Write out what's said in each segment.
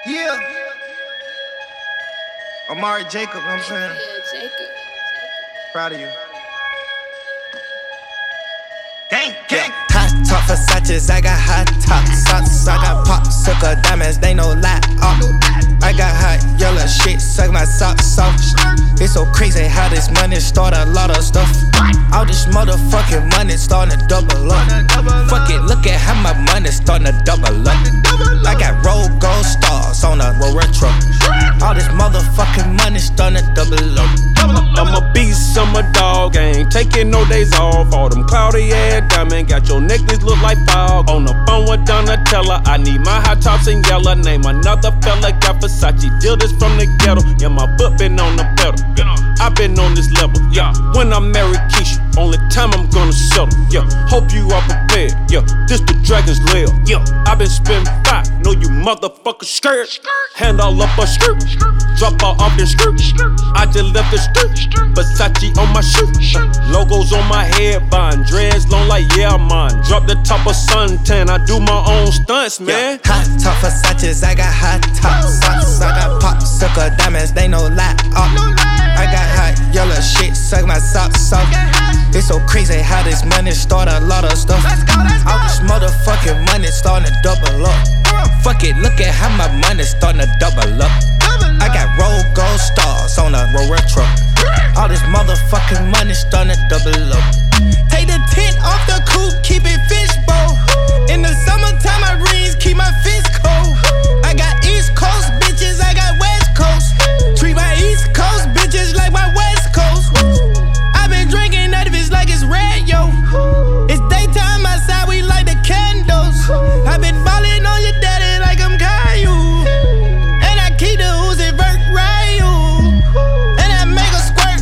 Yeah. Amari Jacob, you know what I'm saying? Yeah, Jacob. Proud of you. Gang, gang. Hot top Versace's, I got hot top socks. I got popsicle diamonds, they no lie. I got hot yellow shit, suck my socks off. It's so crazy how this money start a lot of stuff. All this motherfucking money starting to double up. Fuck it, look at how my money starting to double up. I got roll gold stars on a roll retro. All this motherfucking money starting to double up. I'm a beast, I'm a dog, ain't taking no days off. All them cloudy ass diamond, got your necklace look like fog. On the phone with Donatella, I need my hot tops in yellow. Name another fella, got Versace, deal this from the ghetto. Yeah, my foot been on the pedal, I been on this level, yeah. When I marry Keisha, only time I'm gonna settle, yeah. Hope you are prepared, yeah. This the dragon's lair, yeah. I been spending five, know you motherfuckers scared. Hand all up a skirt, drop her off the skirt. I just left the skirt, Versace on my shoe, logos on my head, buying dreads long like yeah, man. Drop the top of suntan, I do my own stunts, man. Yeah. Hot top Versace's, I got hot top socks. I got popsicle diamonds, they no lie. I got hot yellow shit, suck my socks off. It's so crazy how this money start a lot of stuff. All this motherfucking money starting to double up. Fuck it, look at how my money starting to double up. I got roll gold stars on a roll retro. All this motherfucking money starting to double up. Take the tent off the coupe, keep it fishbowl. In the summertime, my rings keep my fist cold. I got East Coast bitches, I got West Coast. Treat my East Coast bitches like my West Coast. I been drinking out of it like it's red, yo. It's daytime outside, we light the candles. I been ballin' on your daddy like I'm Caillou. And I keep the Uzi Vert Ryu. And I make a squirt,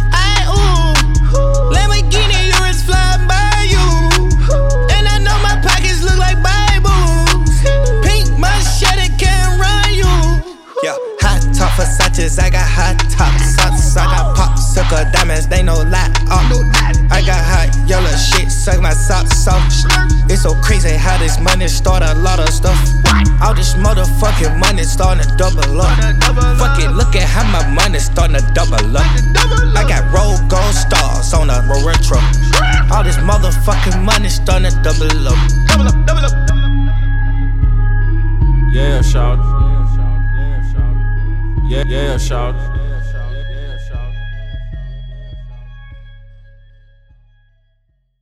ooh. Lamborghini, yours flying by you. And I know my pockets look like Bibles. Pink machete can't run you. Yeah, hot top Versace's, I got hot top socks. I got popsicle diamonds, they no lie. I got hot yellow shit, suck my socks off. It's so crazy how this money start a lot of stuff. All this motherfucking money starting to double up. Fuck it, look at how my money starting to double up. I got roll gold stars on a roll retro. All this motherfucking money starting to double up. Yeah, shout. Yeah, shout.